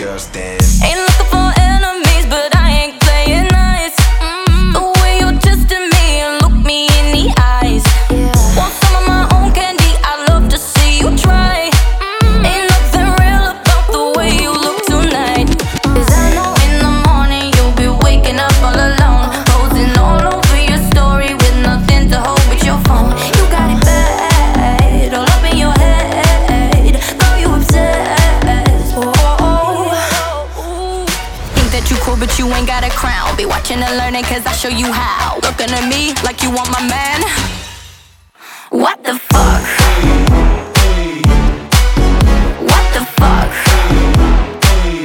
just dance. Ain't looking for enemies, but I ain't playing nice. The way you're testing me and look me in the eyes. Want some of my own candy, I'd love to see you try. Ain't nothing real about the way you look tonight. 'Cause I know in the morning you'll be waking up all alone, posing all over your story with nothing to hold but your phone. You got it bad, all up in your head. Girl, you obsessed. Think that you cool, but you ain't got a crown. Be watching and learning, 'cause I show you how. Looking at me like you want my man. What the fuck?